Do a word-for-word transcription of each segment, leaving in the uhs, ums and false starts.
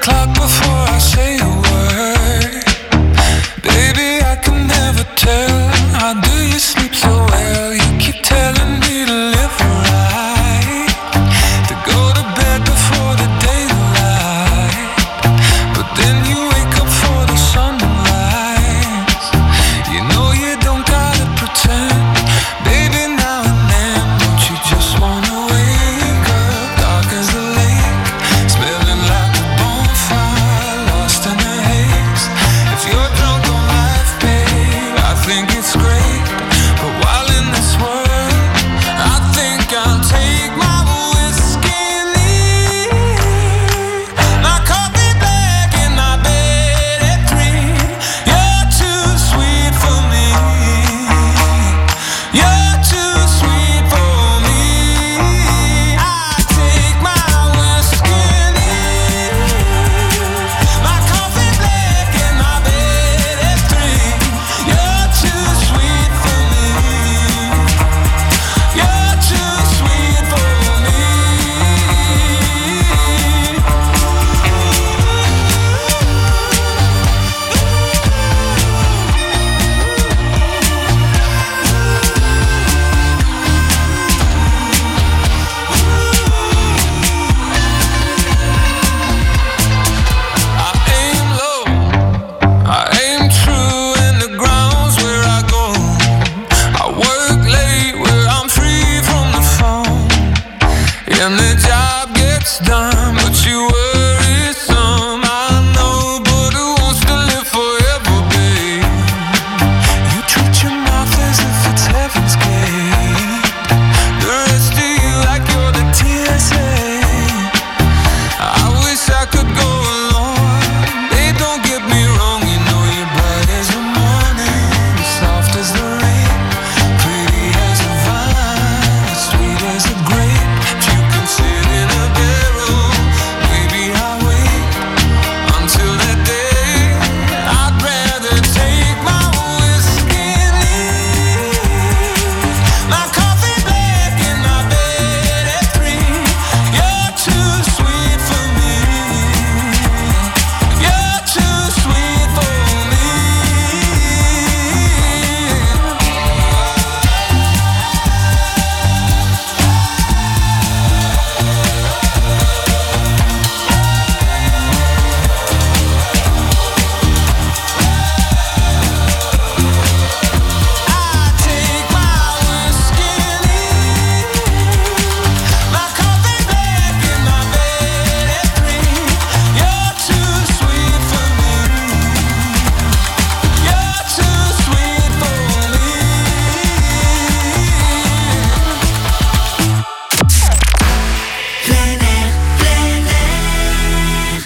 clock before I say a word. Baby, I can never tell. How do you sleep so well? You keep telling me to live right, to go to bed before the daylight, but then you wake up for the sunrise. You know you don't gotta pretend. Baby, now and then, don't you just wanna wake up dark as a lake, smelling like a bonfire, lost in the haze. If you're drunk on life, babe, I think it's great. But while in this world, I think I'll take my whiskey neat, my coffee black and my bed at three. You're too sweet for me. You're too sweet for me. I take my whiskey neat, my coffee black and my bed at three. You're too sweet for me. You're too sweet for me. I aim low, I aim true, and the ground's where I go. I work late where I'm free from the phone, and the job gets done, but you worry some. I know, but who wants to live forever, babe? You treat your mouth as if it's heaven's gate. The rest of you like you're the T S A. I wish I could go along. Babe, don't get me wrong, you know you're bright as the morning, soft as the rain, pretty as a vine, sweet as a grape. If you can sit in a barrel, maybe I'll wait until that day. I'd rather take my whiskey neat, my coffee black and my bed at three. You're too sweet for me. You're too sweet for me. I take my whiskey neat, my coffee black and my bed at three. You're too sweet for me. You're too sweet for me. Plein air, plein air.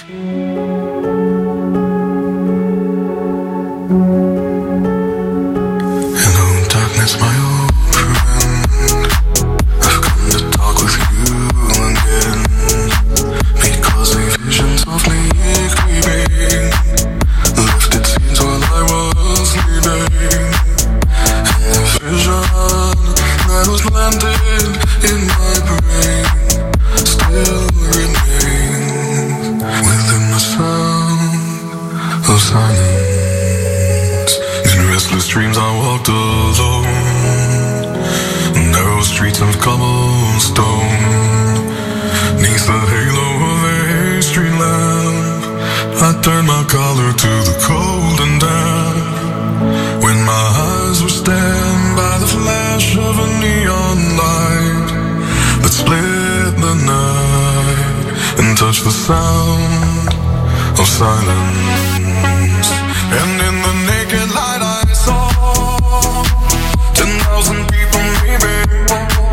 Hello, darkness, my old friend. I've come to talk with you again, because a vision softly creeping left its scenes while I was sleeping, and the vision that was landed in my brain still remains within the sound of silence. In restless dreams I walked alone, narrow streets of cobblestone, neath the halo of a street lamp. I turned my collar to the cold and damp, when my eyes were stabbed by the flash of a neon light that split the night and touched the sound of silence. And in the naked light I saw ten thousand people maybe,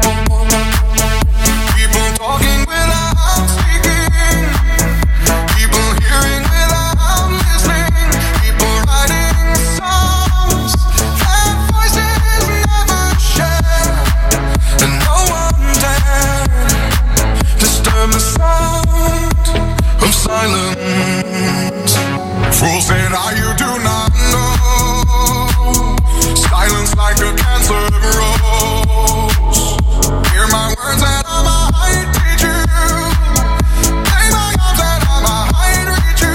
people talking without speaking, people hearing without listening, people writing songs that voices never shared, and no one dared disturb the sound of silence. Fool said, "Ah, you do not know. Silence like a cancer grows. Hear my words and I might teach you. Lay my arms and I might reach you.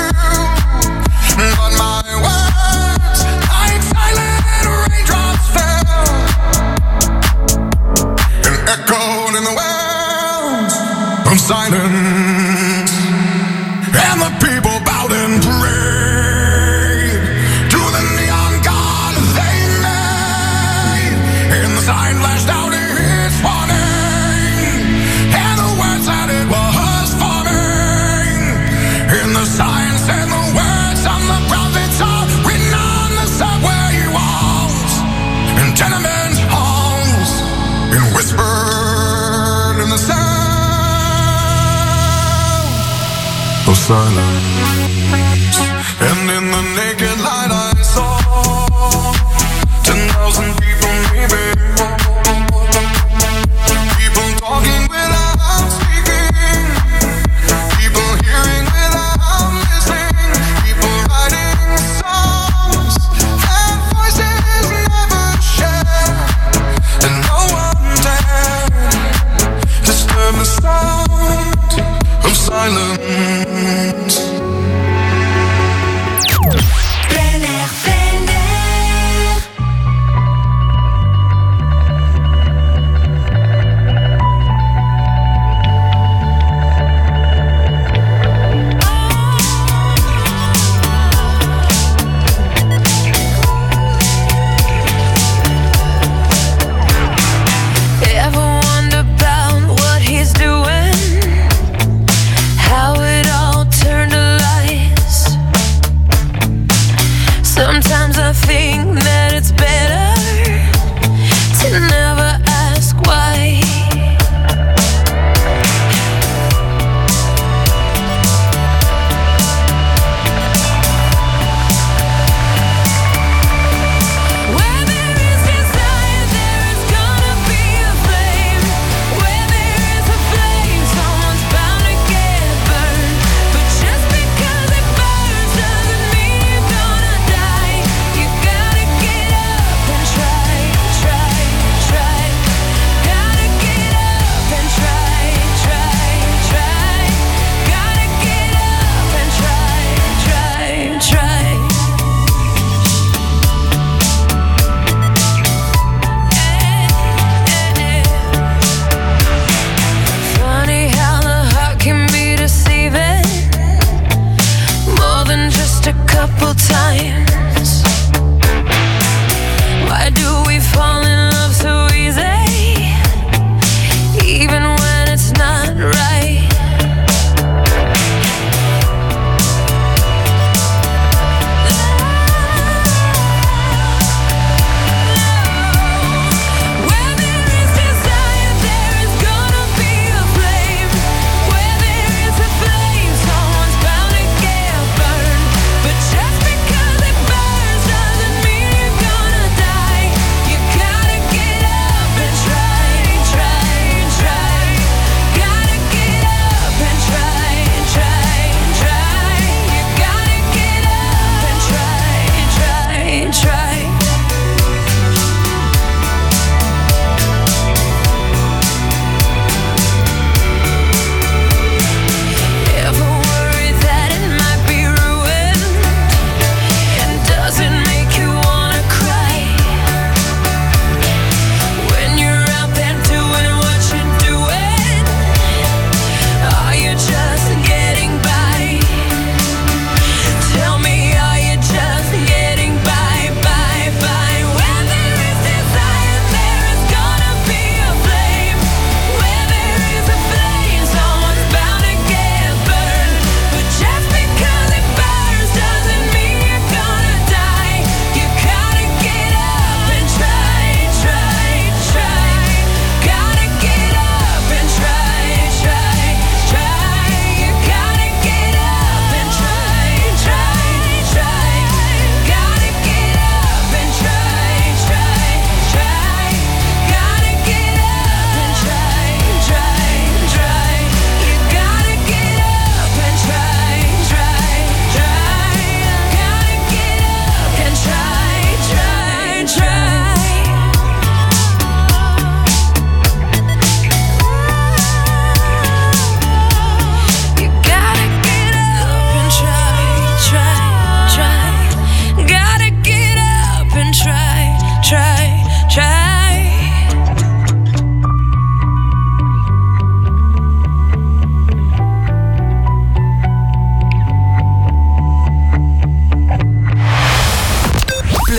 of silence, and the people bowed and prayed to the neon god they made. And the sign flashed out its warning, and the words that it was forming. And the sign said the words on the prophets are written on the subway walls and tenement halls, and whispered in the sound of silence. And in the naked light I saw ten thousand people, maybe people talking without speaking, people hearing without listening, people writing songs that voices never share, and no one dared disturb the sound of silence. Plein air, plein air. Ever wonder about what he's doing? How it all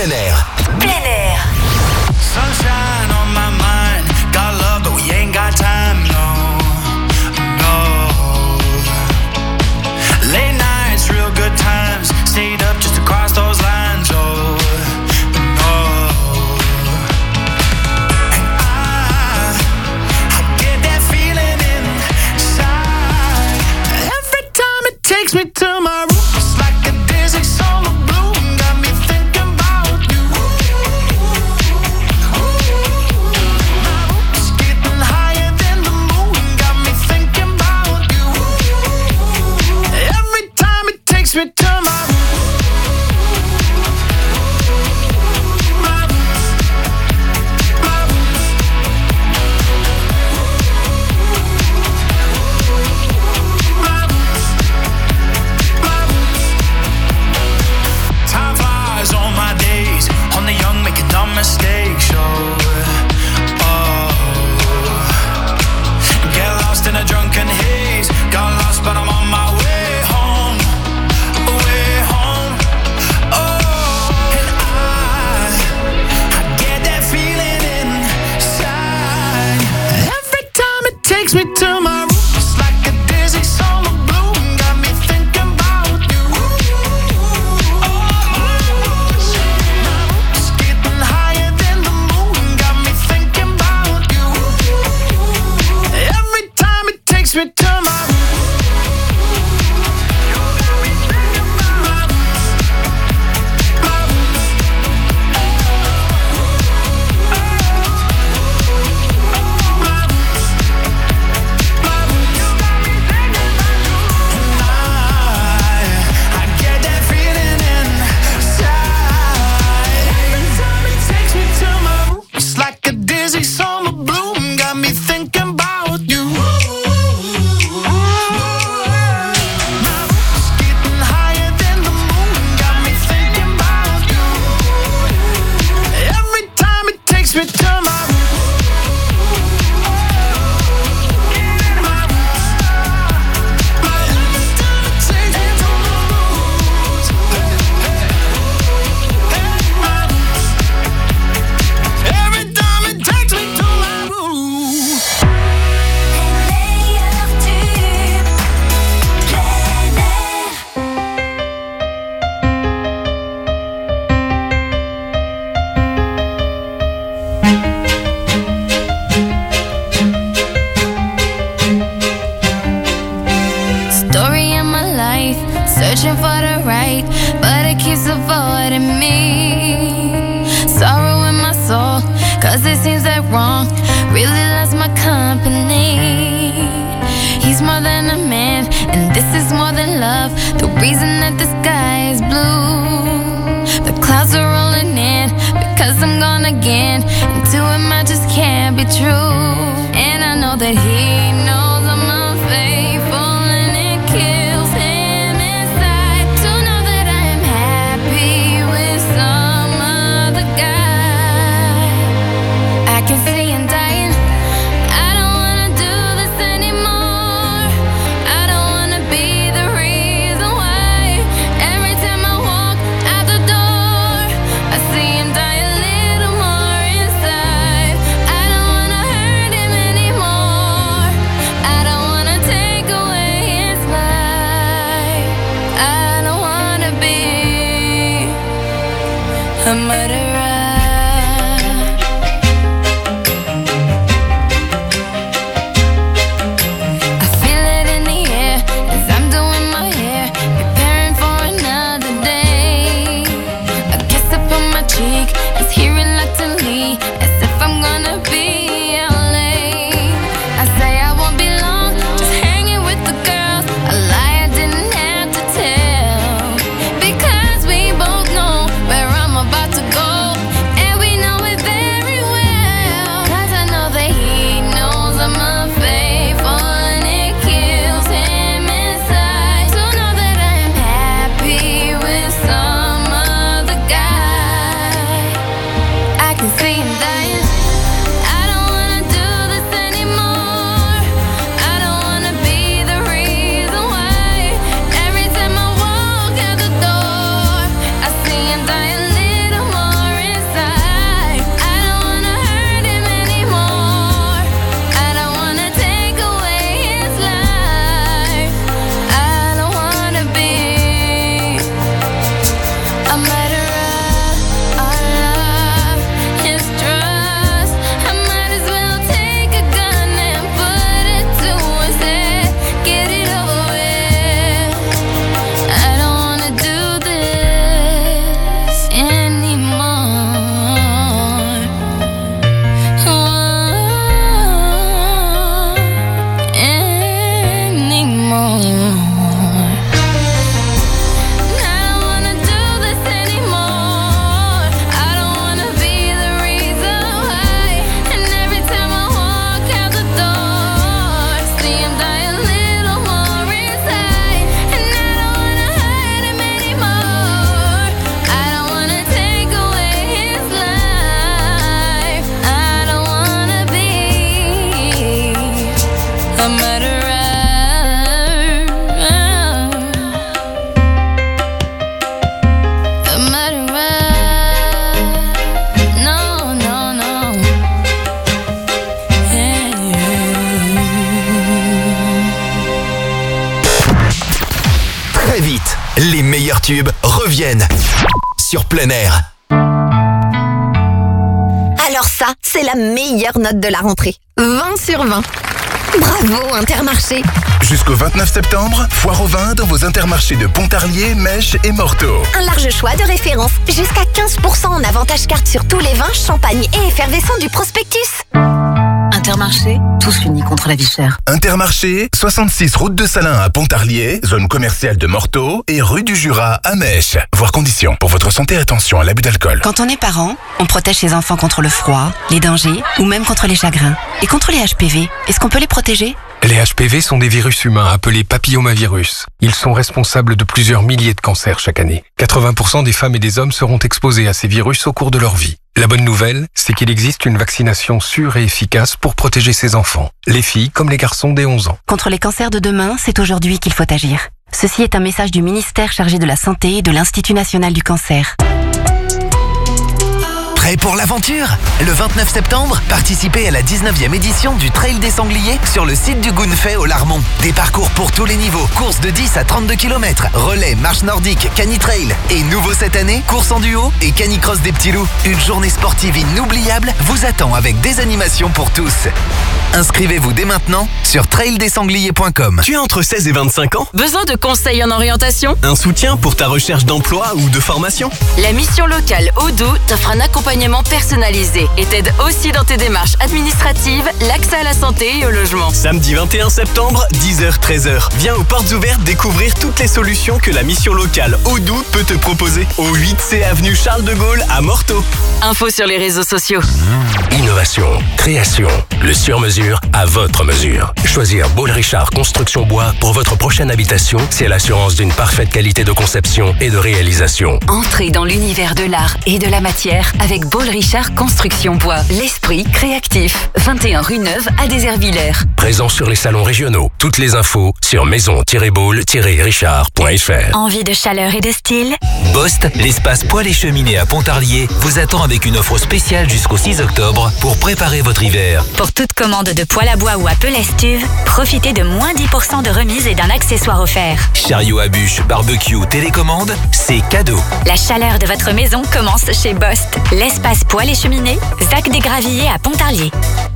plein air. Plein air. Sunshine on my mind. Got love, but we ain't got time, no, no. Late nights, real good times. Stayed up just to cross those lines, oh, no. And I, I get that feeling inside. Every time it takes me to my room. It's like a dizzy summer bloom. Got me thinking about you. It's getting higher than the moon. Got me thinking about you. Every time it takes me to my room. Time flies on my days. On the young, making dumb mistakes. Oh, oh. Get lost in a drunken haze. Got lost, but I'm on my way home. Way home. Oh, and I, I get that feeling inside. Every time it takes me to my room. It's like a dizzy summer bloom. Got me thinking about you. It's getting higher than the moon. Got me thinking about you. Every time it takes me to my room. I get that feeling inside. Every time it takes me to my room. It's like a dizzy summer bloom. Got me thinking about you. It's getting higher than the moon. Got me thinking about you. Every time it takes me to my room. Every time it takes me to my room. Meilleur tube. Plein air. Story of my life, searching for the right, but it keeps avoiding me. Sorrow in my soul, cause it seems that wrong really loves my company. He's more than a man, and this is more than love. The reason that the sky is blue, the clouds are rolling in because I'm gone again. And to him I just can't be true. And I know that he knows I'm unfaithful, and it kills him inside to know that I am happy with some other guy. I can see him dying. I don't wanna do this anymore. I don't wanna be the reason why. Every time I walk out the door, I see him die a little more inside. I don't wanna hurt him anymore. I don't wanna take away his life. I don't wanna be a murderer. I feel it in the air as I'm doing my hair, preparing for another day. A kiss up on my cheek as he reluctantly, as if I'm gonna be out late. I say I won't be long, just hanging with the girls. A lie I didn't have to tell, because we both know where I'm about to go. vite, les meilleurs tubes reviennent sur plein air. Alors ça, c'est la meilleure note de la rentrée. vingt sur vingt. Bravo Intermarché. Jusqu'au vingt-neuf septembre, foire au vin dans vos Intermarchés de Pontarlier, Mèche et Morteau. Un large choix de références. Jusqu'à quinze pour cent en avantage carte sur tous les vins, champagnes et effervescents du prospectus. Intermarché, tous unis contre la vie chère. Intermarché, soixante-six route de Salins à Pontarlier, zone commerciale de Morteau et rue du Jura à Mèche. Voir conditions. Pour votre santé, attention à l'abus d'alcool. Quand on est parent, on protège ses enfants contre le froid, les dangers ou même contre les chagrins. Et contre les H P V, est-ce qu'on peut les protéger ? Les H P V sont des virus humains appelés papillomavirus. Ils sont responsables de plusieurs milliers de cancers chaque année. quatre-vingts pour cent des femmes et des hommes seront exposés à ces virus au cours de leur vie. La bonne nouvelle, c'est qu'il existe une vaccination sûre et efficace pour protéger ces enfants, les filles comme les garçons dès onze ans. Contre les cancers de demain, c'est aujourd'hui qu'il faut agir. Ceci est un message du ministère chargé de la Santé et de l'Institut National du Cancer. Prêt pour l'aventure ? Le vingt-neuf septembre, participez à la dix-neuvième édition du Trail des Sangliers sur le site du Gounfay au Larmont. Des parcours pour tous les niveaux, courses de dix à trente-deux kilomètres, relais, marche nordique, cani-trail. Et nouveau cette année, course en duo et canicross des petits loups. Une journée sportive inoubliable vous attend avec des animations pour tous. Inscrivez-vous dès maintenant sur trail des sangliers point com. Tu as entre seize et vingt-cinq ans ? Besoin de conseils en orientation ? Un soutien pour ta recherche d'emploi ou de formation ? La mission locale Odoo t'offre un accompagnement personnalisé et t'aide aussi dans tes démarches administratives, l'accès à la santé et au logement. Samedi vingt et un septembre, dix heures treize heures. Viens aux portes ouvertes découvrir toutes les solutions que la mission locale Odoo peut te proposer. Au huit C avenue Charles de Gaulle à Morteau. Info sur les réseaux sociaux. Innovation, création, le sur-mesure à votre mesure. Choisir Baul Richard Construction Bois pour votre prochaine habitation, c'est l'assurance d'une parfaite qualité de conception et de réalisation. Entrez dans l'univers de l'art et de la matière avec Baul Richard Construction Bois. L'esprit créatif. vingt et un rue Neuve à Déservillers. Présent sur les salons régionaux. Toutes les infos sur maison tiret baul tiret richard point f r. Envie de chaleur et de style ? Bost, l'espace poêle et cheminée à Pontarlier, vous attend avec une offre spéciale jusqu'au six octobre pour préparer votre hiver. Pour toute commande de poêle à bois ou à Pelestuve, profitez de moins dix pour cent de remise et d'un accessoire offert. Chariot à bûche, barbecue, télécommande, c'est cadeau. La chaleur de votre maison commence chez Bost. L'espace poêle et cheminée, Zac des Gravilliers à Pontarlier.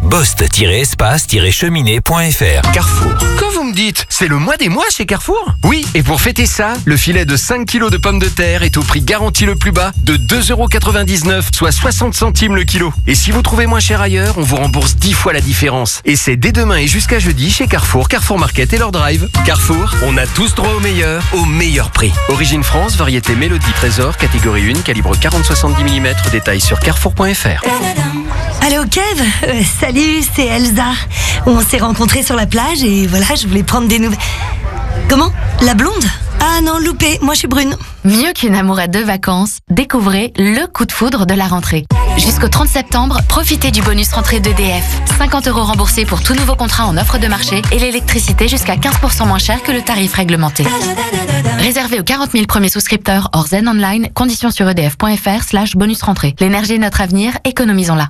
Bost-espace-cheminée point f r. Carrefour. Quand vous me dites, c'est le mois des mois chez Carrefour ? Oui, et pour fêter ça, le filet de cinq kilos de pommes de terre est au prix garanti le plus bas de deux euros quatre-vingt-dix-neuf, soit soixante centimes le kilo. Et si vous trouvez moins cher ailleurs, on vous rembourse dix fois la différence. Et c'est dès demain et jusqu'à jeudi chez Carrefour, Carrefour Market et leur drive. Carrefour, on a tous droit au meilleur, au meilleur prix. Origine France, variété Mélodie Trésor, catégorie un, calibre quarante soixante-dix millimètres, détails sur carrefour point f r. Allô Kev, euh, salut, c'est Elsa. On s'est rencontrés sur la plage et voilà, je voulais prendre des nouvelles. Comment ? La blonde ? Ah non, loupé, moi je suis brune. Mieux qu'une amourette de vacances, découvrez le coup de foudre de la rentrée. Jusqu'au trente septembre, profitez du bonus rentrée d'E D F. cinquante euros remboursés pour tout nouveau contrat en offre de marché et l'électricité jusqu'à quinze pour cent moins cher que le tarif réglementé. Réservé aux quarante mille premiers souscripteurs hors Zen Online, conditions sur edf point f r slash bonus rentrée. L'énergie est notre avenir, économisons-la.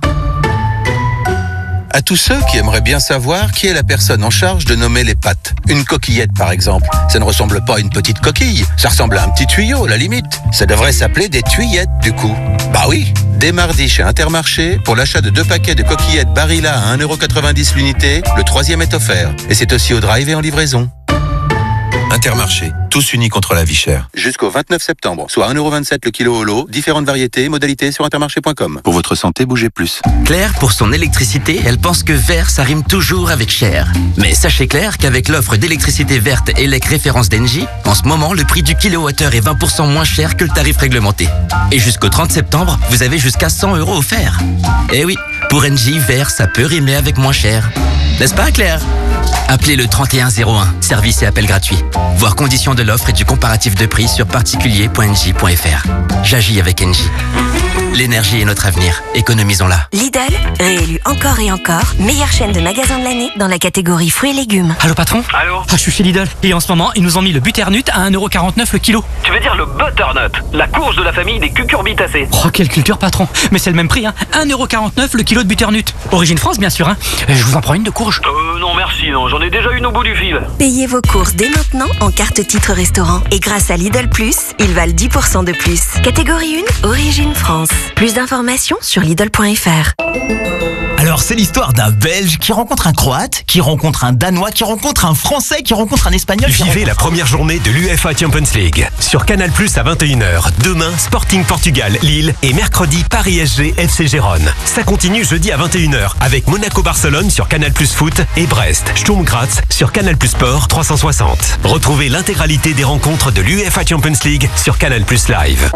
À tous ceux qui aimeraient bien savoir qui est la personne en charge de nommer les pâtes. Une coquillette, par exemple. Ça ne ressemble pas à une petite coquille. Ça ressemble à un petit tuyau, à la limite. Ça devrait s'appeler des tuyettes, du coup. Bah oui. Dès mardi chez Intermarché, pour l'achat de deux paquets de coquillettes Barilla à un euro quatre-vingt-dix l'unité, le troisième est offert. Et c'est aussi au drive et en livraison. Intermarché, tous unis contre la vie chère. Jusqu'au vingt-neuf septembre, soit un euro vingt-sept le kilo au lot, différentes variétés, modalités sur intermarché point com. Pour votre santé, bougez plus. Claire, pour son électricité, elle pense que vert, ça rime toujours avec cher. Mais sachez Claire qu'avec l'offre d'électricité verte E L E C référence d'Engie, en ce moment, le prix du kilowattheure est vingt pour cent moins cher que le tarif réglementé. Et jusqu'au trente septembre, vous avez jusqu'à cent euros offerts. Eh oui, pour Engie, vert, ça peut rimer avec moins cher. N'est-ce pas Claire ? Appelez le trente et un zéro un, service et appel gratuit. Voir conditions de l'offre et du comparatif de prix sur particulier point engie point f r. J'agis avec Engie. L'énergie est notre avenir, économisons-la. Lidl, réélu encore et encore, meilleure chaîne de magasins de l'année dans la catégorie fruits et légumes. Allô patron ? Allô ? Ah, je suis chez Lidl et en ce moment, ils nous ont mis le butternut à un euro quarante-neuf le kilo. Tu veux dire le butternut, la courge de la famille des cucurbitacées. Oh, quelle culture patron. Mais c'est le même prix, hein. un euro quarante-neuf le kilo de butternut. Origine France, bien sûr, hein. Je vous en prends une de courge. Euh, non merci, non. non, j'en ai déjà une au bout du fil. Payez vos courses dès maintenant en carte titre restaurant. Et grâce à Lidl Plus, ils valent dix pour cent de plus. Catégorie un, Origine France. Plus d'informations sur Lidl point F R. Alors c'est l'histoire d'un Belge qui rencontre un Croate, qui rencontre un Danois, qui rencontre un Français, qui rencontre un Espagnol. Vivez rencontre... la première journée de l'UEFA Champions League sur Canal Plus à vingt et une heures. Demain, Sporting Portugal, Lille et mercredi, Paris S G, F C Gérone. Ça continue jeudi à vingt et une heures avec Monaco-Barcelone sur Canal Plus Foot et Brest, Sturm Graz sur Canal Plus Sport trois cent soixante. Retrouvez l'intégralité des rencontres de l'UEFA Champions League sur Canal Plus Live.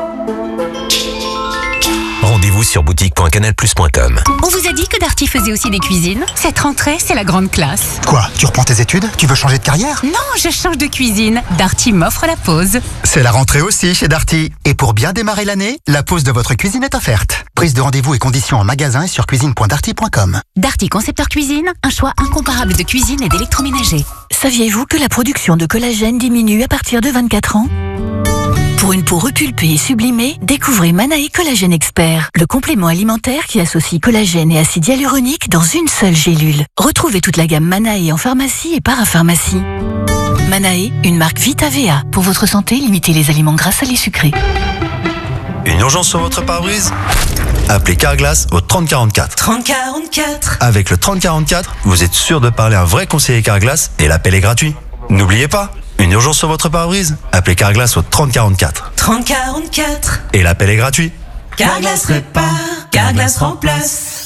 Rendez-vous sur boutique point canal plus point com. On vous a dit que Darty faisait aussi des cuisines. Cette rentrée, c'est la grande classe. Quoi? Tu reprends tes études? Tu veux changer de carrière? Non, je change de cuisine. Darty m'offre la pause. C'est la rentrée aussi chez Darty. Et pour bien démarrer l'année, la pause de votre cuisine est offerte. Prise de rendez-vous et conditions en magasin et sur cuisine point darty point com. Darty Concepteur Cuisine, un choix incomparable de cuisine et d'électroménager. Saviez-vous que la production de collagène diminue à partir de vingt-quatre ans? Pour une peau repulpée et sublimée, découvrez Manae Collagène Expert, le complément alimentaire qui associe collagène et acide hyaluronique dans une seule gélule. Retrouvez toute la gamme Manae en pharmacie et parapharmacie. Manae, une marque Vita V A. Pour votre santé, limitez les aliments gras, salés, sucrés. Une urgence sur votre pare-brise? Appelez Carglass au trente quarante-quatre. trente quarante-quatre. Avec le trente quarante-quatre, vous êtes sûr de parler à un vrai conseiller Carglass et l'appel est gratuit. N'oubliez pas, une urgence sur votre pare-brise? Appelez Carglass au trente quarante-quatre. trente quarante-quatre. Et l'appel est gratuit. Carglass répare, Carglass remplace.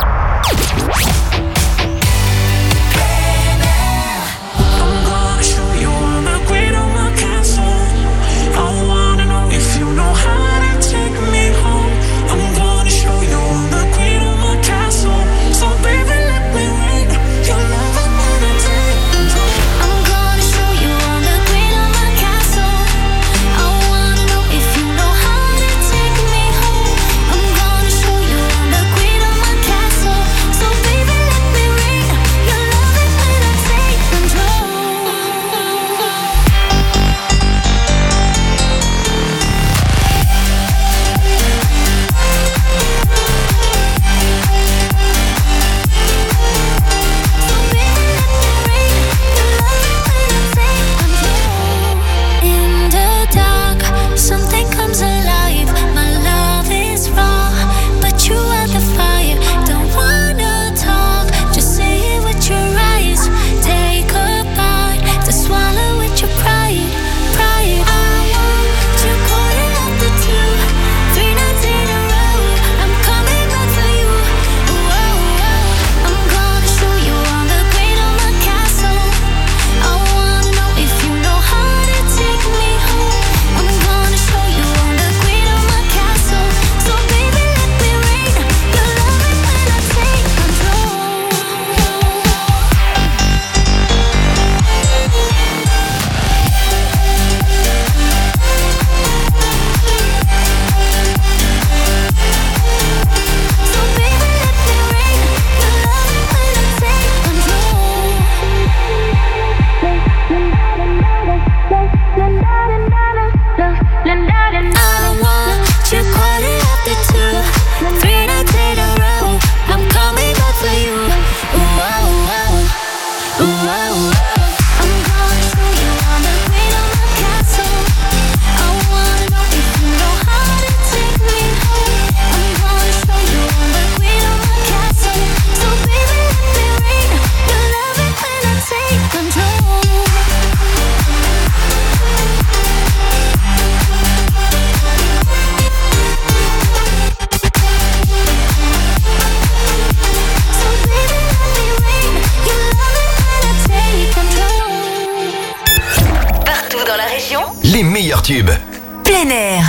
Les meilleurs tubes. Plein air.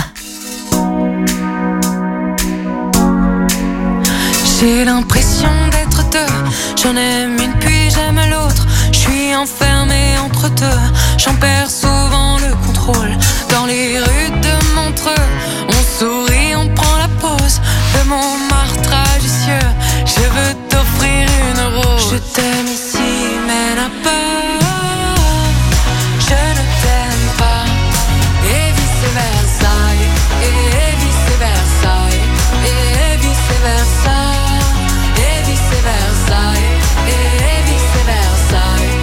J'ai l'impression d'être deux. J'en aime une puis j'aime l'autre. Je suis enfermé entre deux. J'en perds souvent le contrôle. Dans les rues de Montreux, on sourit, on prend la pause de mon martragicieux. Je veux t'offrir une rose. Je t'aime ici, mais n'a pas. Je ne t'aime pas. Et vice versa. Et vice versa. Et vice versa. Et vice versa. Et vice versa.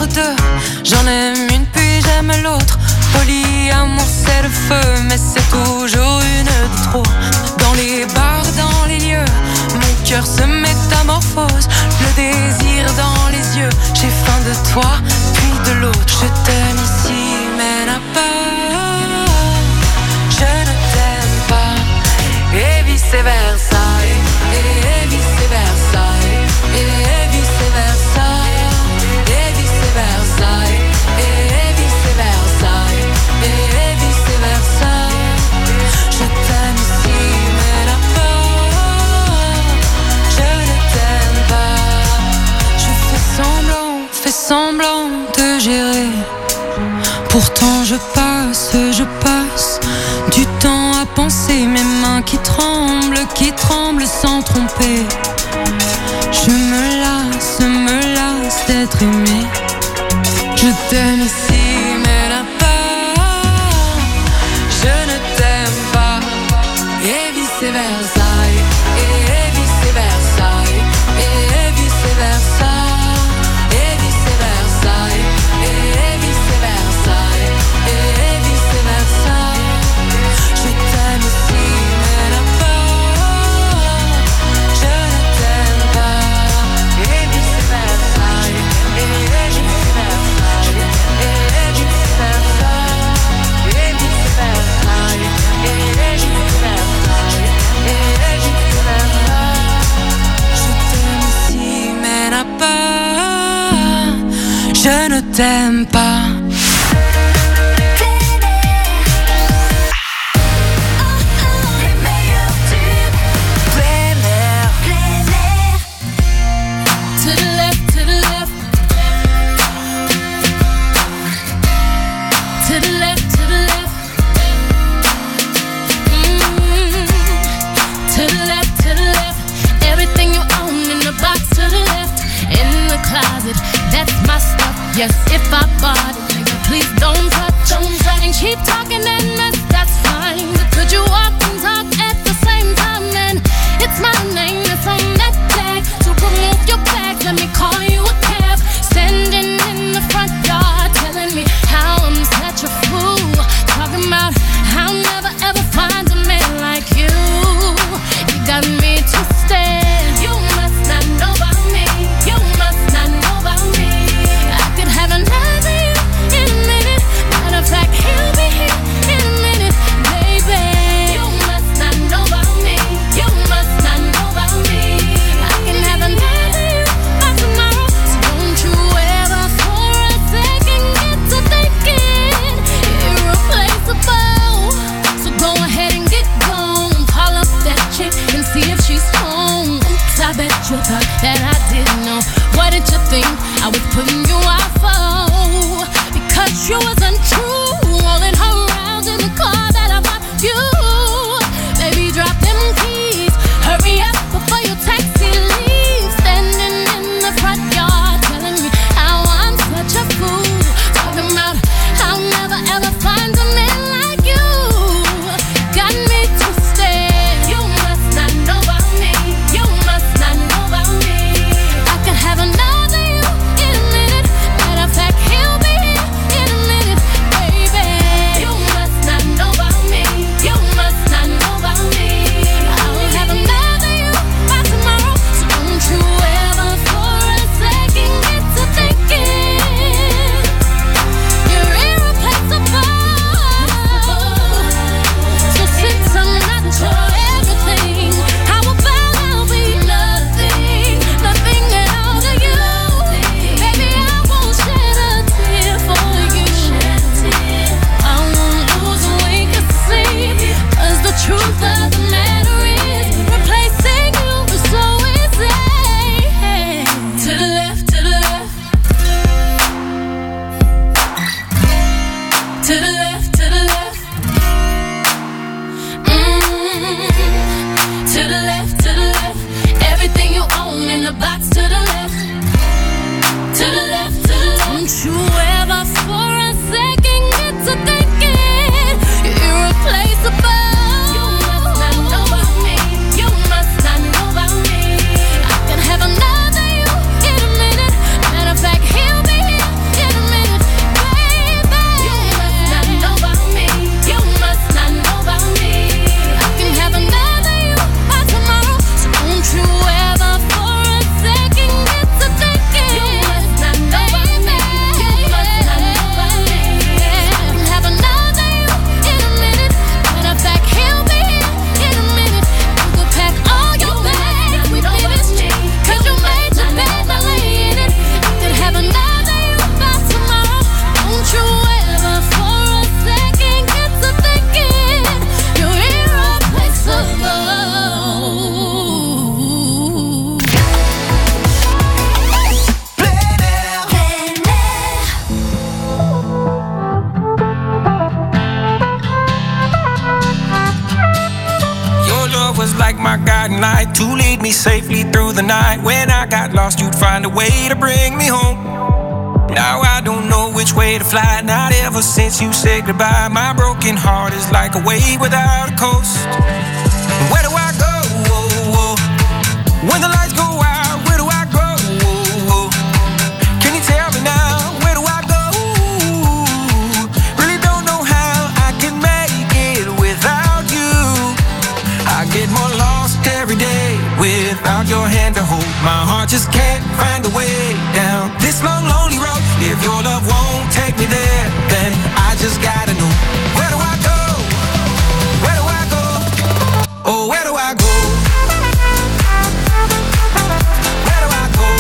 deux. J'en aime une puis j'aime l'autre. Polyamour c'est le feu, mais c'est toujours une de trop. Dans les bars, dans les lieux, mon cœur se métamorphose. Le désir dans les yeux, j'ai faim de toi, puis de l'autre. Je t'aime ici, mais là-bas, je ne t'aime pas. Et vice versa, et, et vice versa, et, et vice versa, et vice versa, et vice versa, et vice versa. Je t'aime ici, mais là-bas, je ne t'aime pas. Je fais semblant, fais semblant de gérer. Pourtant je passe, je passe du temps à penser, mes mains qui tremblent, qui tremblent sans tromper. Je me lasse, me lasse d'être aimé. Je t'aime ici, mais là-bas, je ne t'aime pas. Et vice versa, et vice versa, et vice versa, et vice versa, et vice versa, et vice versa. Je t'aime ici, mais là-bas, je ne t'aime pas. Et vice versa, et vice versa, et vice versa, et vice versa, et vice versa, et vice versa. Je t'aime ici, mais là-bas, je ne t'aime pas. To the left, to the left. To the left, to the left. Mm. To the left, to the left. Everything you own in the box to the left. In the closet, that's my stuff. Yes, if I bought it, nigga, please don't touch. Don't touch. And keep talking and mess, that's fine. But could you walk and talk at the same time? Then it's my name that's on that tag. So remove your bag, let me call you a cab. Standing in the front yard, telling me how I'm such a fool. Talking about how I'll never ever find a man like you. You got me twisted. You must not know about me. You must not know about me. I could have another you in a minute. Matter of fact, he'll be here in a minute, baby. You must not know about me. You must not know about me. I can have another you by tomorrow. So don't you ever for a second get to thinking irreplaceable. So go ahead and get gone. Call up that chick and see if she's home. Oops, I bet you thought that I didn't know. What did you think I was putting you off for? Because you was untrue. Rolling her around in the car that I bought you. Baby, drop them keys. Hurry up before your taxi leaves. Standing in the front yard, telling me how I'm such a fool. Talking about how I'll never ever find a man like you. Got me twisted. You must not know about me. You must not know about me. I could have another you in a minute. Matter of fact, he'll be here in a minute, baby. You must not know about me. You must not know about me. I'll have another you by tomorrow. So don't you ever for a second get to thinking you're irreplaceable. So since I'm not your everything, how about I'll be nothing, nothing at all to you? Baby, I won't shed a tear for you. I won't lose a wink of sleep. 'Cause the truth of the matter is, replacing you is so easy. To the left, to the left. To the left, to the left. Mm. To the left, to the left. Everything you own in the box to the left. To the left, to the left. Don't you ever for a second get to thinking you're irreplaceable. You must not know about me. You must not know about me. I can have another you in a minute. Matter of fact, he'll be here in guiding light to lead me safely through the night. When I got lost, you'd find a way to bring me home. Now I don't know which way to fly, not ever since you said goodbye. My broken heart is like a wave without a coast. Where do I go? When the lights go out, where do I go? Can you tell me now, where do I go? Really don't know how I can make it without you. I get more lost every day without your hand to hold. My heart just can't find a way down this long, lonely road. If your love won't take me there, then I just gotta know, where do I go? Where do I go? Oh, where do I go? Where do I go?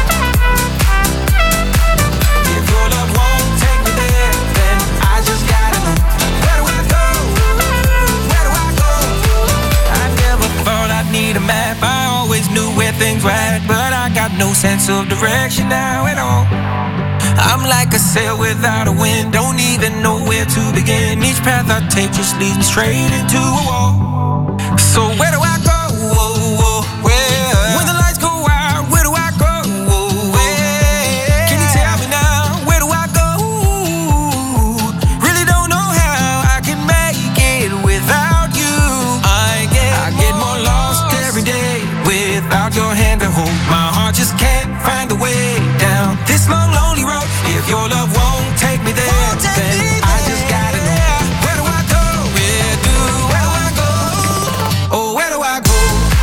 If your love won't take me there, then I just gotta know, where do I go? Where do I go? I never thought I'd need a map. I always knew where things were at, but I got no sense of direction now at all. I'm like a sail without a wind, don't even know where to begin. Each path I take just leads me straight into a wall. So where do I go? Where? When the lights go out, where do I go? Where? Can you tell me now, where do I go? Really don't know how I can make it without you. I get, I get more lost every day without your hand to hold. My heart just can't find a way down this long, lonely road. If your love won't take me there, then I just gotta know, where do I go? Where do, where do I go? Oh, where do I go?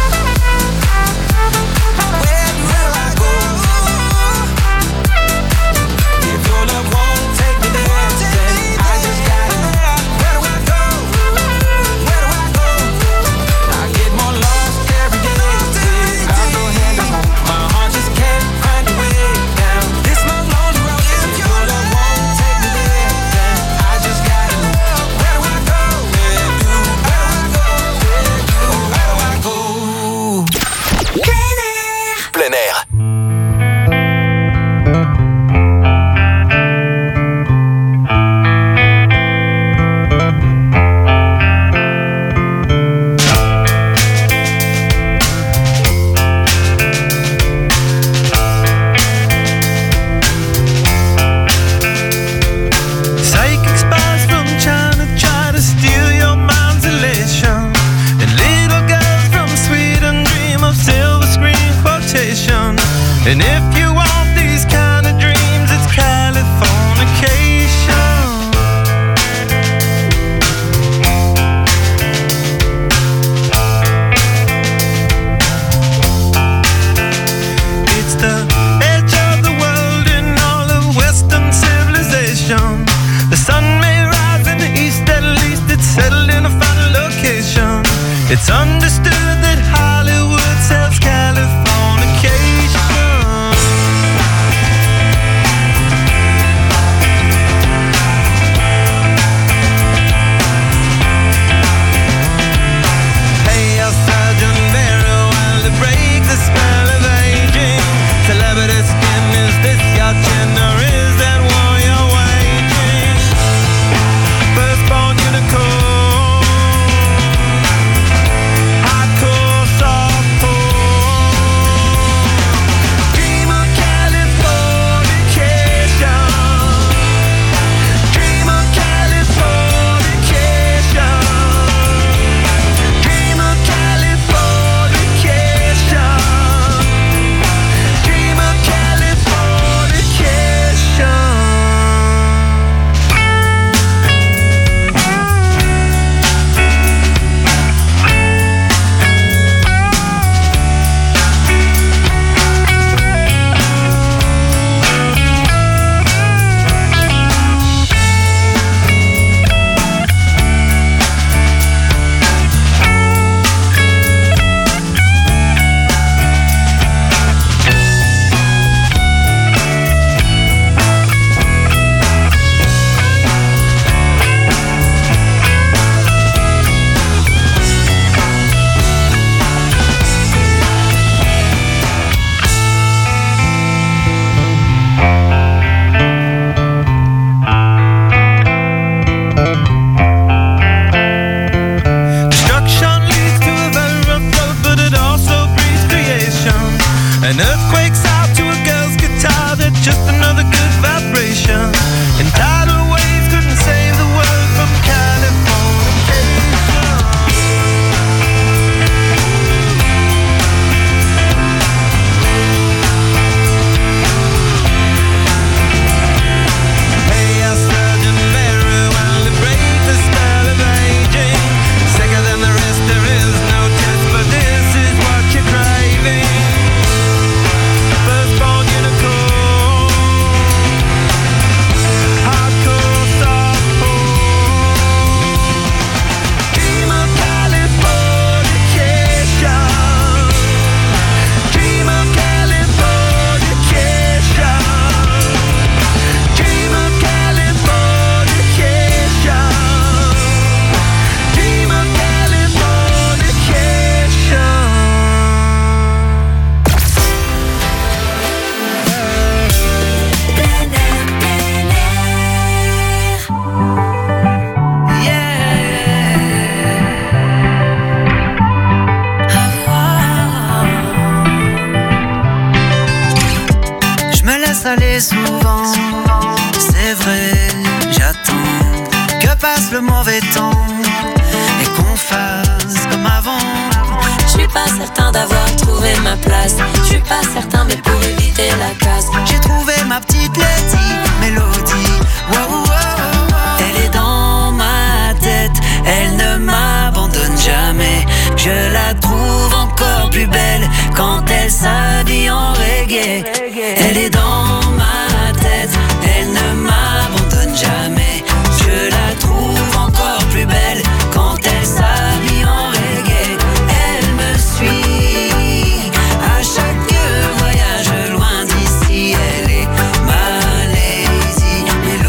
Where do, where do I go? If your love won't take me there, then I just gotta know, where do I go? Where do I go? I get more lost every day without your hand to hold. My heart just can't find a way down this long, lonely road. If your love won't take me there, then I just gotta know, where do I go? Where do, where do I go? Where do, where do I go? Plein air. Psychic spies from China try to steal your mind's elation, and little girls from Sweden dream of silver screen quotation. And if you want these kind of dreams, it's Californication. It's the edge of the world in all of Western civilization. The sun may rise in the east, at least it's settled in a final location. It's understood that Hollywood sells Californication. Pay your surgeon very well to break the spell of aging. Celebrity skin, is this your chin or is that war you're waging? Firstborn unicorn, hot salé souvent. C'est vrai, j'attends que passe le mauvais temps et qu'on fasse comme avant. Je suis pas certain d'avoir trouvé ma place. Je suis pas certain, mais pour éviter la casse, j'ai trouvé ma petite Lady Mélodie. Wow, wow, wow. Elle est dans ma tête, elle ne m'abandonne jamais. Je la trouve encore plus belle quand elle s'habille en reggae. Elle est dans ma tête, elle ne m'abandonne jamais. Je la trouve encore plus belle quand elle s'habille en reggae. Elle me suit à chaque voyage loin d'ici. Elle est ma Lady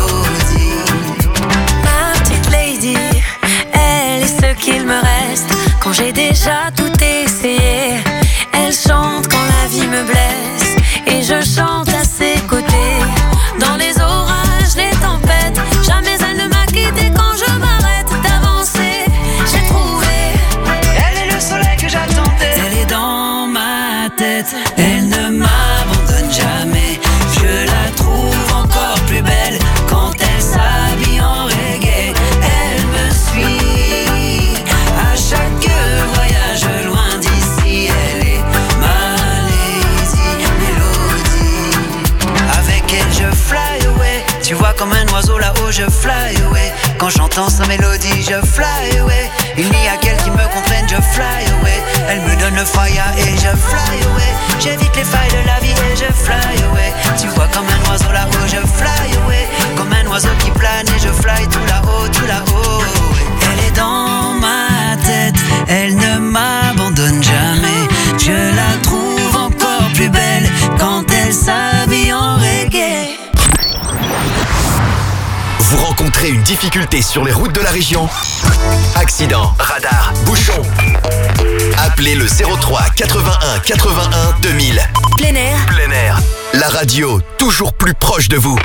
Mélodie. ma petite lady. Elle est ce qu'il me reste quand j'ai déjà tout essayé. Elle chante quand la vie me blesse et je chante à ses côtés. Dans les orages, les tempêtes, jamais elle ne m'a quitté quand je m'arrête d'avancer. J'ai trouvé, elle est le soleil que j'attendais. Elle est dans ma tête, elle ne m'abandonne jamais. Je la trouve encore plus belle quand elle s'habille en reggae. Elle me suit à chaque voyage loin d'ici. Elle est ma Lady Mélodie. Avec elle je fly away. Tu vois comme un oiseau là-haut je fly away. Quand j'entends sa mélodie je fly away. Il n'y a qu'elle qui me comprenne, je fly away. Elle me donne le fire et je fly away. J'évite les failles de la vie et je fly away. Tu vois comme un oiseau là-haut je fly away. Comme un oiseau qui plane et je fly tout là-haut, tout là-haut. Elle est dans ma tête, elle ne m'abandonne jamais. Je la trouve encore plus belle quand elle s'habille en reggae. Vous rencontrez une difficulté sur les routes de la région? Accident, radar, bouchon. Appelez le zéro trois quatre-vingt-un quatre-vingt-un deux mille. plein air. Plein air. La radio, toujours plus proche de vous.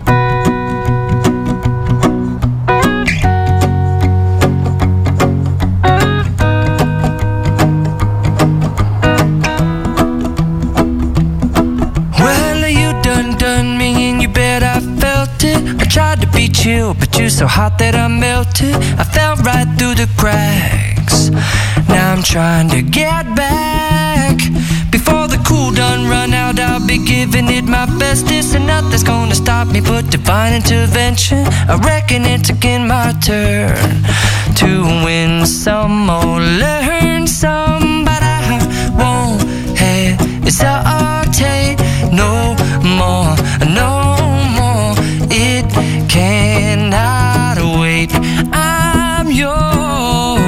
Well, you done done me and you bet I felt it. I tried to be chill, but you're so hot that I melted. I fell right through the cracks. Now I'm trying to get back. Before the cool done run out, I'll be giving it my bestest. And nothing's gonna stop me but divine intervention. I reckon it's again my turn to win some or learn some. But I won't hesitate no more, no more. It cannot wait. I'm yours.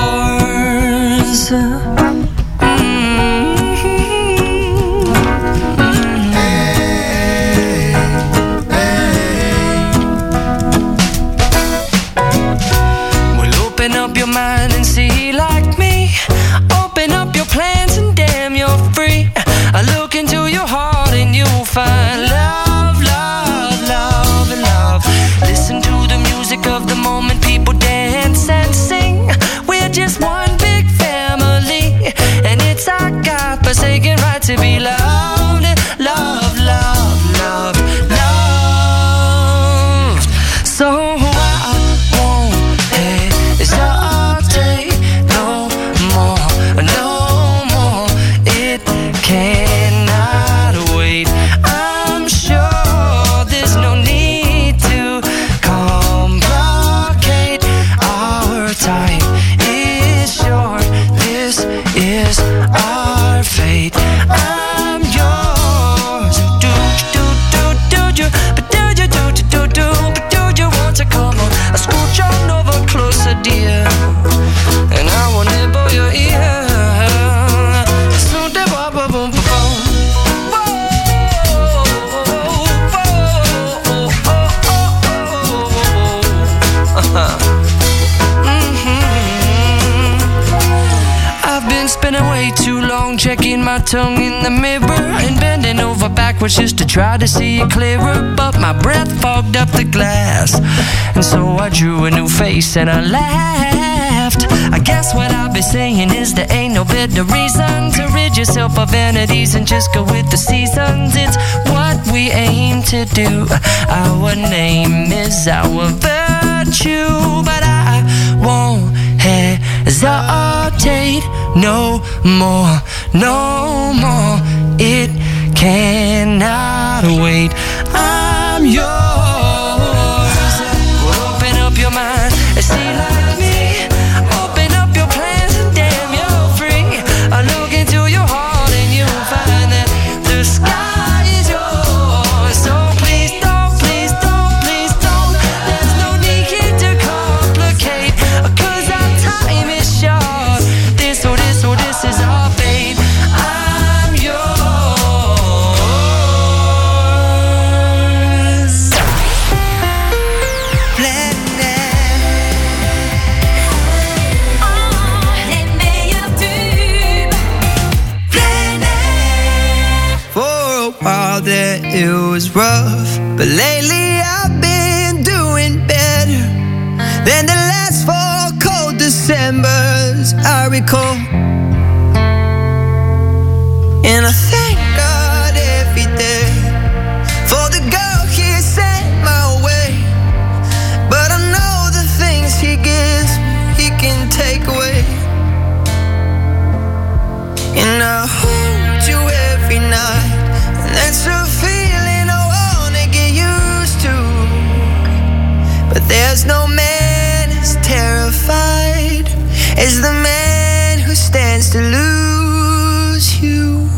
Mind and see like me. Open up your plans and damn you're free. I look into your heart and you'll find love, love, love, and love. Listen to the music of the moment, people dance and sing. We're just one big family, and it's our God-forsaken right to be loved, love, love, love, loved. So I won't hesitate no more, no more. It cannot wait. I'm sure there's no need to complicate. Our time is short. This is our fate. I'm yours. Do do do do you? But do you do do do do? But do you want to come on? I scooch on over closer, dear, and I will nibble your ear. So da ba ba boom ba boom. I've been spending way too long checking my tongue in the mirror and bending over backwards just to try to see it clearer. But my breath fogged up the glass, and so I drew a new face and I laughed. I guess what I'll be saying is there ain't no better reason to rid yourself of vanities and just go with the seasons. It's what we aim to do. Our name is our virtue, but I won't hesitate no more, no more. It cannot wait. I'm yours. Well, open up your mind and see like me. Open up your plans and damn, you're free. I look into your heart and you'll find that the sky is yours. So please don't, please don't, please don't. There's no need to complicate, 'cause our time is short. This or this or this is our fate. I'm yours. That it was rough, but lately I've been doing better than the last four cold Decembers I recall. And I thank God every day for the girl He sent my way. But I know the things He gives me, He can take away. And I hold you every night. That's a feeling I wanna get used to. But there's no man as terrified as the man who stands to lose you.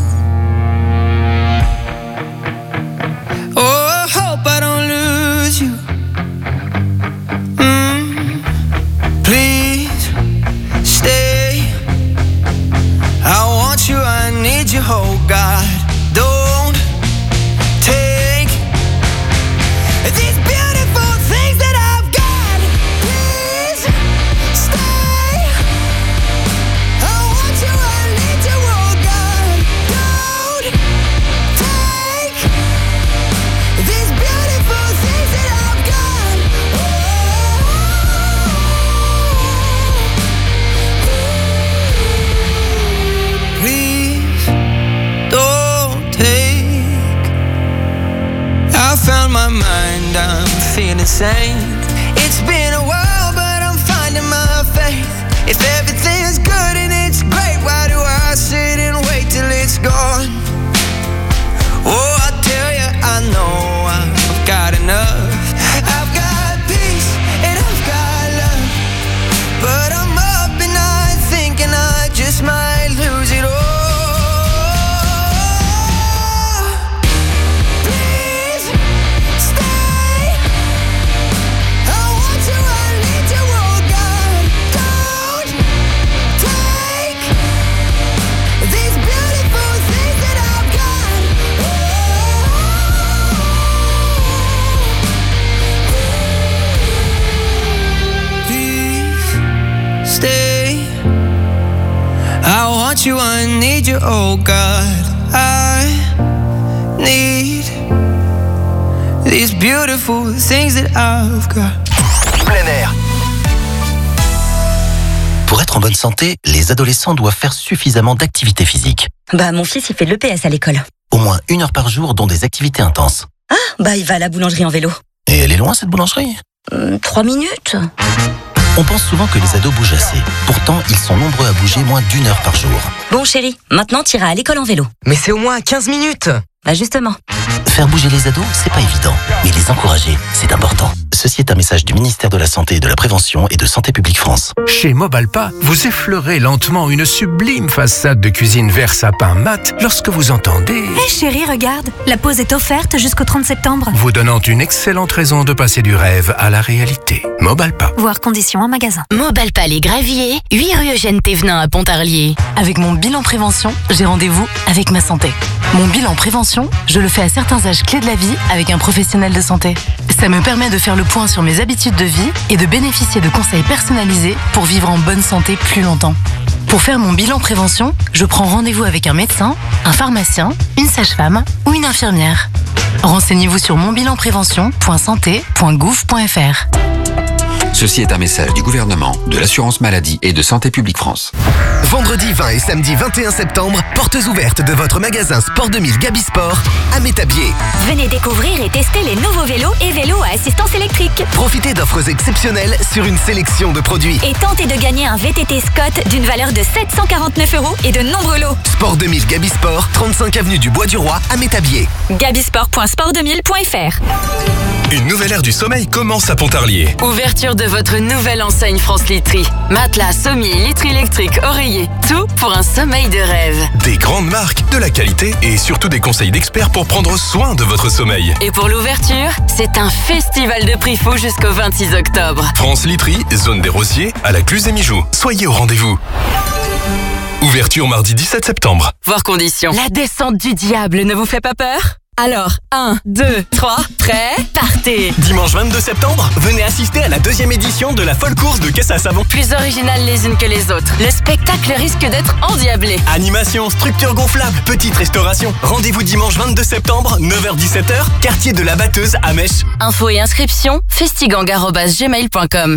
Oh, I hope I don't lose you. Mm, please stay. I want you, I need you, oh God. Don't take these beautiful things that I've got. Please stay. I want you, I need you, oh God. Don't take these beautiful things that I've got. Oh. Please don't take. I found my mind, I'm feeling sane. It's been a while, but I'm finding my faith. If everything's good and it's great, why do I sit and wait till it's gone? Oh, I tell you, I know I've got enough. I've got peace and I've got love, but I'm up and I thinking I just might lose it all. I want you, I need you, oh God. I need these beautiful things that I've got. Plein air. Pour être en bonne santé, les adolescents doivent faire suffisamment d'activité physique. Bah, mon fils, il fait de l'E P S à l'école. Au moins une heure par jour, dont des activités intenses. Ah, bah, il va à la boulangerie en vélo. Et elle est loin, cette boulangerie ? euh, Trois minutes. On pense souvent que les ados bougent assez. Pourtant, ils sont nombreux à bouger moins d'une heure par jour. Bon, chérie, maintenant, t'iras à l'école en vélo. Mais c'est au moins quinze minutes. Bah, justement. Faire bouger les ados, c'est pas évident. Mais les encourager, c'est important. Ceci est un message du ministère de la Santé et de la Prévention et de Santé publique France. Chez Mobalpa, vous effleurez lentement une sublime façade de cuisine vert sapin mat lorsque vous entendez... Hé hey chérie, regarde, la pause est offerte jusqu'au trente septembre. Vous donnant une excellente raison de passer du rêve à la réalité. Mobalpa. Voir conditions en magasin. Mobalpa les Graviers, huit rue Eugène Thévenin à Pontarlier. Avec mon bilan prévention, j'ai rendez-vous avec ma santé. Mon bilan prévention, je le fais à certains âges clés de la vie avec un professionnel de santé. Ça me permet de faire le point sur mes habitudes de vie et de bénéficier de conseils personnalisés pour vivre en bonne santé plus longtemps. Pour faire mon bilan prévention, je prends rendez-vous avec un médecin, un pharmacien, une sage-femme ou une infirmière. Renseignez-vous sur mon bilan prévention point santé point gouv point f r. Ceci est un message du gouvernement, de l'assurance maladie et de Santé publique France. Vendredi vingt et samedi vingt et un septembre, portes ouvertes de votre magasin Sport deux mille Gabi Sport à Métabier. Venez découvrir et tester les nouveaux vélos et vélos à assistance électrique. Profitez d'offres exceptionnelles sur une sélection de produits. Et tentez de gagner un V T T Scott d'une valeur de sept cent quarante-neuf euros et de nombreux lots. Sport deux mille Gabi Sport, trente-cinq avenue du Bois du Roi à Métabier. gabisport point sport deux mille point f r. Une nouvelle ère du sommeil commence à Pontarlier. Ouverture de votre nouvelle enseigne France Literie. Matelas, sommiers, literie électrique, oreiller, tout pour un sommeil de rêve. Des grandes marques, de la qualité et surtout des conseils d'experts pour prendre soin de votre sommeil. Et pour l'ouverture, c'est un festival de prix fou jusqu'au vingt-six octobre. France Literie, zone des Rossiers, à la Cluse-et-Mijoux. Soyez au rendez-vous. Ouverture mardi dix-sept septembre. Voir conditions. La descente du diable ne vous fait pas peur ? Alors, un, deux, trois, prêt, partez. Dimanche vingt-deux septembre, venez assister à la deuxième édition de la folle course de caisse à savon. Plus originales les unes que les autres. Le spectacle risque d'être endiablé. Animation, structure gonflable, petite restauration. Rendez-vous dimanche vingt-deux septembre, neuf heures dix-sept heures, quartier de la Batteuse à Mèche. Infos et inscriptions, festigang arobase gmail point com.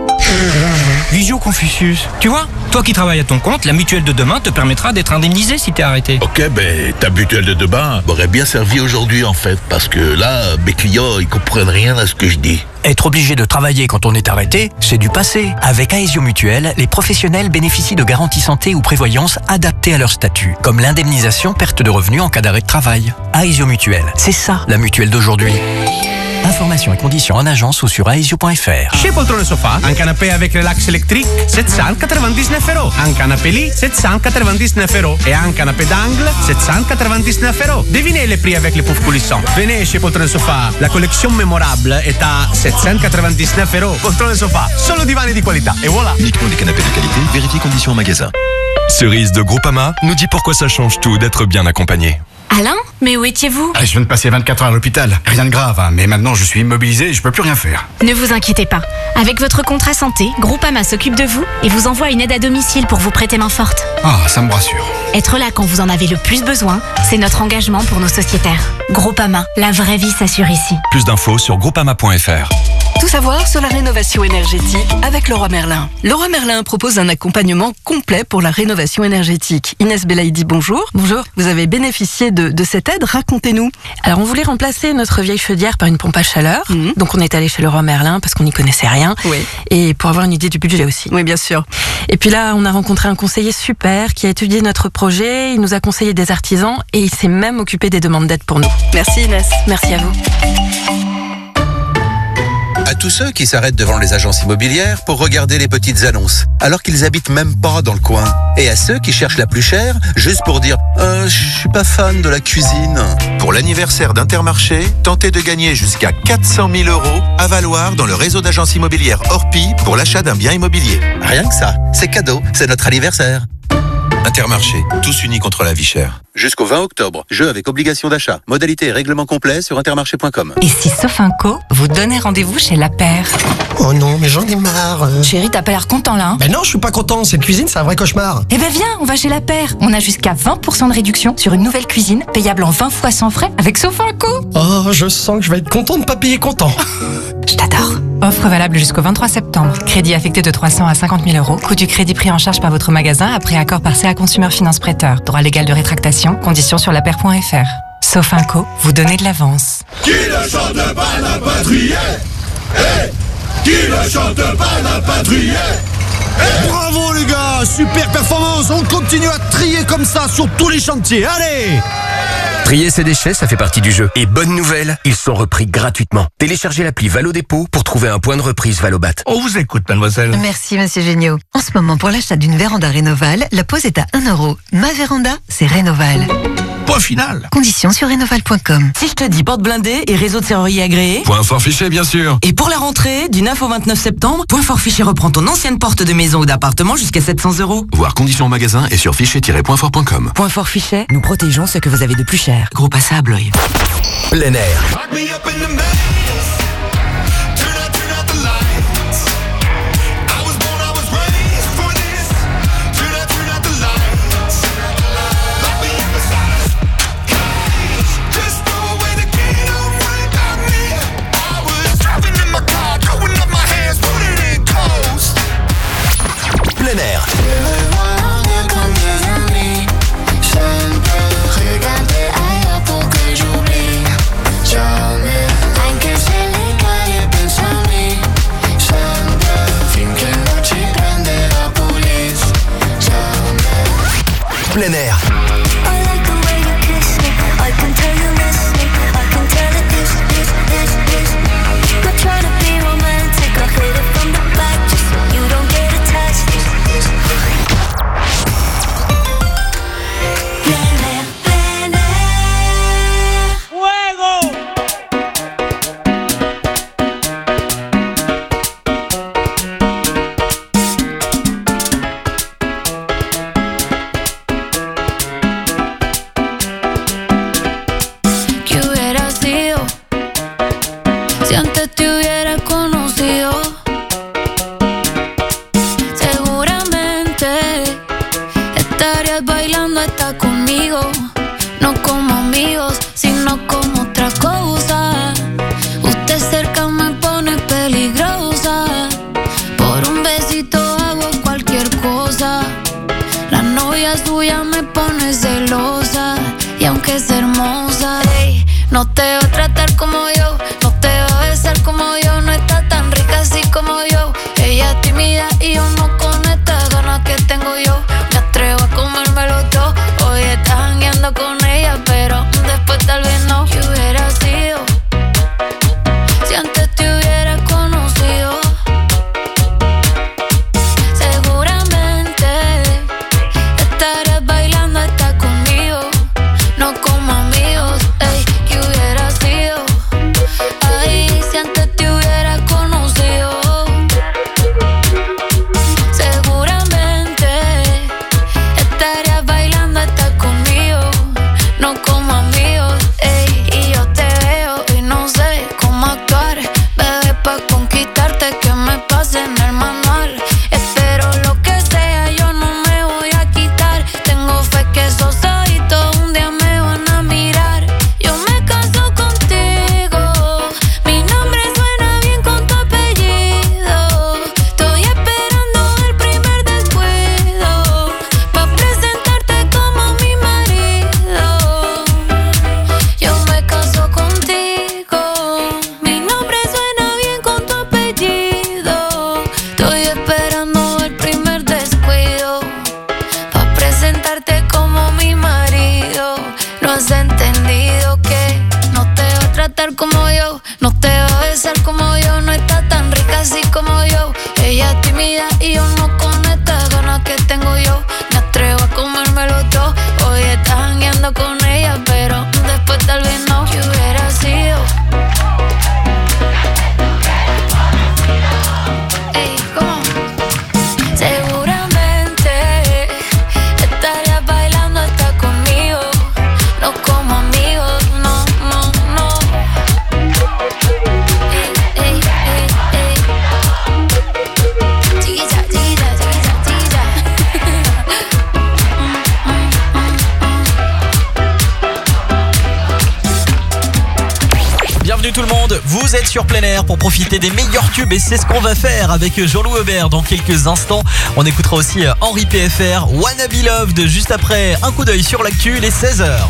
Visio Confucius. Tu vois, toi qui travailles à ton compte, la mutuelle de demain te permettra d'être indemnisé si t'es arrêté. Ok, ben ta mutuelle de demain m'aurait bien servi aujourd'hui en fait, parce que là, mes clients, ils comprennent rien à ce que je dis. Être obligé de travailler quand on est arrêté, c'est du passé. Avec Aesio Mutuelle, les professionnels bénéficient de garanties santé ou prévoyance adaptées à leur statut, comme l'indemnisation perte de revenus en cas d'arrêt de travail. Aesio Mutuelle, c'est ça la mutuelle d'aujourd'hui. Informations et conditions en agence ou sur aesio point f r. Chez Poltrone Sofa, un canapé avec relax électrique, sept cent quatre-vingt-dix-neuf euros. Un canapé lit, sept cent quatre-vingt-dix-neuf euros. Et un canapé d'angle, sept cent quatre-vingt-dix-neuf euros. Devinez les prix avec les poufs coulissants. Venez chez Poltrone Sofa. La collection mémorable est à sept cent quatre-vingt-dix-neuf euros. Poltrone Sofa, solo divani di qualità. Et voilà. Uniquement des canapés de qualité, vérifiez conditions en magasin. Cerise de Groupama nous dit pourquoi ça change tout d'être bien accompagné. Alain, mais où étiez-vous ? Je viens de passer vingt-quatre heures à l'hôpital. Rien de grave, hein, mais maintenant je suis immobilisé et je peux plus rien faire. Ne vous inquiétez pas. Avec votre contrat santé, Groupama s'occupe de vous et vous envoie une aide à domicile pour vous prêter main forte. Ah, ça me rassure. Être là quand vous en avez le plus besoin, c'est notre engagement pour nos sociétaires. Groupama, la vraie vie s'assure ici. Plus d'infos sur groupama point f r. Tout savoir sur la rénovation énergétique avec Leroy Merlin. Leroy Merlin propose un accompagnement complet pour la rénovation énergétique. Inès Belaïdi, bonjour. Bonjour. Vous avez bénéficié de, de cette aide, racontez-nous. Alors, on voulait remplacer notre vieille chaudière par une pompe à chaleur. Mmh. Donc, on est allé chez Leroy Merlin parce qu'on n'y connaissait rien. Oui. Et pour avoir une idée du budget aussi. Oui, bien sûr. Et puis là, on a rencontré un conseiller super qui a étudié notre projet. Il nous a conseillé des artisans et il s'est même occupé des demandes d'aide pour nous. Merci Inès. Merci à vous. À tous ceux qui s'arrêtent devant les agences immobilières pour regarder les petites annonces, alors qu'ils habitent même pas dans le coin. Et à ceux qui cherchent la plus chère, juste pour dire euh, « je suis pas fan de la cuisine ». Pour l'anniversaire d'Intermarché, tentez de gagner jusqu'à quatre cent mille euros à valoir dans le réseau d'agences immobilières Orpi pour l'achat d'un bien immobilier. Rien que ça, c'est cadeau, c'est notre anniversaire. Intermarché, tous unis contre la vie chère. Jusqu'au vingt octobre, jeu avec obligation d'achat. Modalité et règlement complet sur intermarché point com. Et si Sofinco vous donnait rendez-vous chez La Paire ? Oh non, mais j'en ai marre. Chérie, t'as pas l'air content là, hein ? Ben non, je suis pas content. Cette cuisine, c'est un vrai cauchemar. Eh ben viens, on va chez La Paire. On a jusqu'à vingt pour cent de réduction sur une nouvelle cuisine, payable en vingt fois sans frais avec Sofinco. Oh, je sens que je vais être content de pas payer content. Je t'adore. Offre valable jusqu'au vingt-trois septembre. Crédit affecté de trois cents à cinquante mille euros. Coût du crédit pris en charge par votre magasin après accord par C A Consumer Finance Prêteur. Droit légal de rétractation. Conditions sur lapaire point f r. Sofinco, vous donnez de l'avance. Qui ne chante pas la patrie? Hey, qui ne chante pas la patrie? Hey. Bravo les gars, super performance. On continue à trier comme ça sur tous les chantiers. Allez! Trier ses déchets, ça fait partie du jeu. Et bonne nouvelle, ils sont repris gratuitement. Téléchargez l'appli Valo Dépôt pour trouver un point de reprise Valobat. On vous écoute, mademoiselle. Merci, monsieur Géniaud. En ce moment, pour l'achat d'une véranda Rénoval, la pose est à un euro. Ma véranda, c'est Rénoval. Point final. Conditions sur rénoval point com. Si je te dis porte blindée et réseau de serrurier agréé. Point fort fiché, bien sûr. Et pour la rentrée, du neuf au vingt-neuf septembre, Point fort fiché reprend ton ancienne porte de maison ou d'appartement jusqu'à sept cents euros. Voir conditions en magasin et sur fichier tiret point fort point com. Point fort fiché, nous protégeons ce que vous avez de plus cher. Groupe à ça à Blois. Plein air. air. Sur plein air pour profiter des meilleurs tubes et c'est ce qu'on va faire avec Jean-Louis Aubert dans quelques instants. On écoutera aussi Henri P F R, Wanna Be Loved juste après un coup d'œil sur l'actu, les seize heures.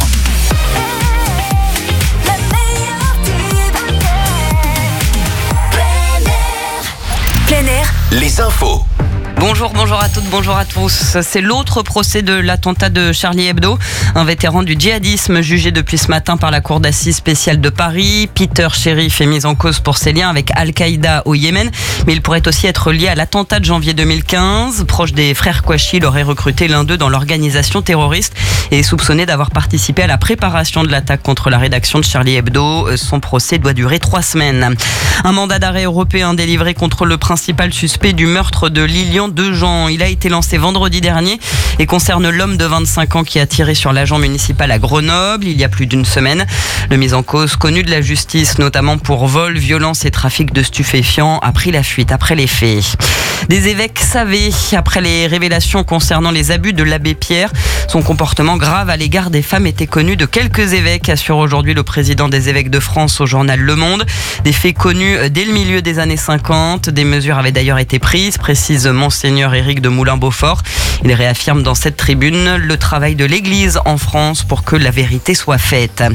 Plein air. Les infos. Bonjour, bonjour à toutes, bonjour à tous. C'est l'autre procès de l'attentat de Charlie Hebdo. Un vétéran du djihadisme jugé depuis ce matin par la cour d'assises spéciale de Paris. Peter Sherif est mis en cause pour ses liens avec Al-Qaïda au Yémen. Mais il pourrait aussi être lié à l'attentat de janvier deux mille quinze. Proche des frères Kouachi, il aurait recruté l'un d'eux dans l'organisation terroriste et est soupçonné d'avoir participé à la préparation de l'attaque contre la rédaction de Charlie Hebdo. Son procès doit durer trois semaines. Un mandat d'arrêt européen délivré contre le principal suspect du meurtre de Lilian Dejean. Il a été lancé vendredi dernier et concerne l'homme de vingt-cinq ans qui a tiré sur l'agent municipal à Grenoble il y a plus d'une semaine. Le mis en cause, connu de la justice, notamment pour vol, violence et trafic de stupéfiants, a pris la fuite après les faits. Des évêques savaient, après les révélations concernant les abus de l'abbé Pierre, son comportement grave à l'égard des femmes était connu de quelques évêques, assure aujourd'hui le président des évêques de France au journal Le Monde. Des faits connus dès le milieu des années cinquante. Des mesures avaient d'ailleurs été prises, précise Monseigneur Éric de Moulin-Beaufort. Il réaffirme dans cette tribune le travail de l'Église en France pour que la vérité soit faite.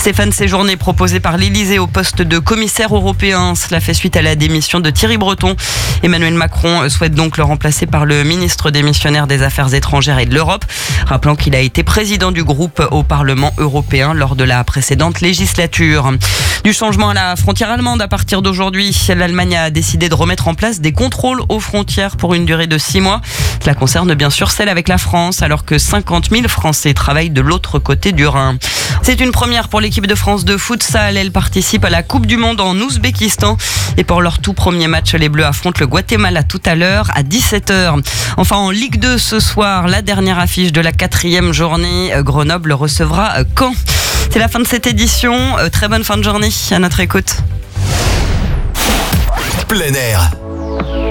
Stéphane Séjourné proposé par l'Élysée au poste de commissaire européen. Cela fait suite à la démission de Thierry Breton. Emmanuel Macron souhaite donc le remplacer par le ministre démissionnaire des Affaires étrangères et de l'Europe. Rappelant qu'il a été président du groupe au Parlement européen lors de la précédente législature. Du changement à la frontière allemande à partir d'aujourd'hui. L'Allemagne a décidé de remettre en place des contrôles aux frontières pour une durée de six mois. Cela concerne bien sûr celle avec la France, alors que cinquante mille Français travaillent de l'autre côté du Rhin. C'est une première pour l'équipe de France de futsal. Elle participe à la Coupe du Monde en Ouzbékistan. Et pour leur tout premier match, les Bleus affrontent le Guatemala tout à l'heure à dix-sept heures. Enfin, en Ligue deux ce soir, la dernière affiche de la quatrième journée. Grenoble recevra Caen. C'est la fin de cette édition. Très bonne fin de journée à notre écoute. Plein air.